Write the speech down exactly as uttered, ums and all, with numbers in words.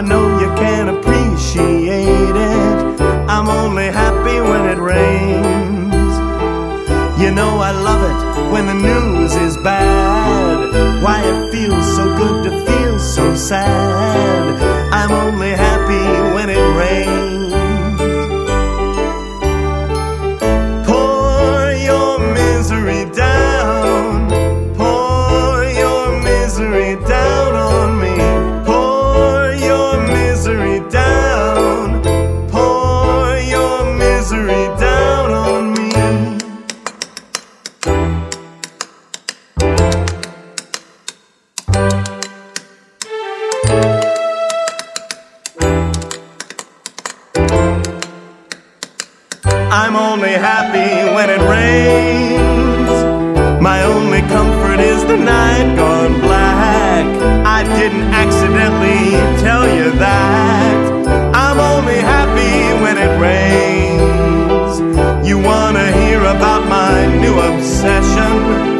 know you can appreciate it. I'm only happy when it rains. You know I love it when the news is bad. Why, it feels so good to feel so sad. I'm only happy when it rains. Pour your misery down. Pour your misery down on me. Pour your misery down. Pour your misery down on me. I'm only happy when it rains. My only comfort is the night gone black. I didn't accidentally tell you that. I'm only happy when it rains. You wanna hear about my new obsession?